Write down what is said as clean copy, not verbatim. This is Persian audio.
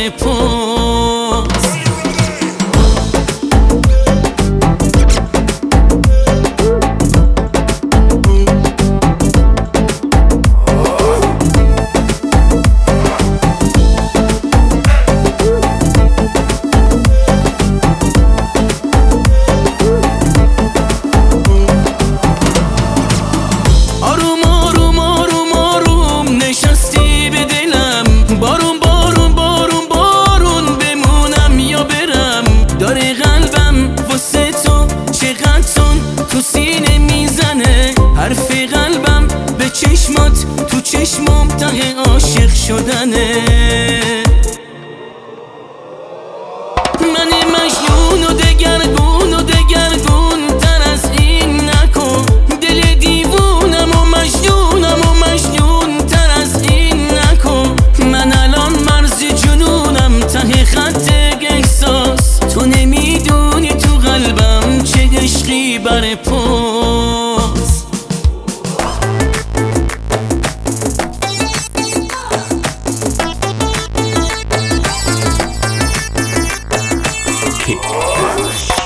بر پاست. تو سینه میزنه حرف قلبم به چشمات، تو چشمام ته عاشق شدنه. من مجنون و دگرگون تر از این نکن. دل دیوونم و مجنون تر از این نکن. من الان مرز جنونم ته خط احساس. تو نمیدونی تو قلبم چه عشقی بر پاست. Okay.